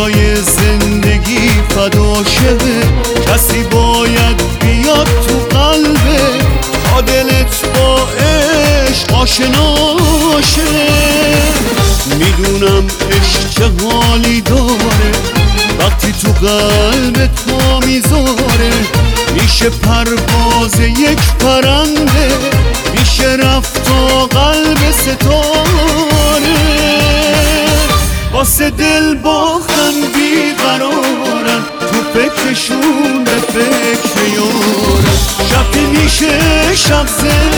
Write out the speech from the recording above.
برای زندگی فدا شه، کسی باید بیاد تو قلبه تا دلت با عشق آشنا شه. میدونم عشق چه حالی داره وقتی تو قلبت پا میذاره، میشه پرواز یک پرنده، میشه رفت تا قلب ستاره. واسه دل باختن بیقرارن، تو فکرشون به فکر یارن، شب که میشه شب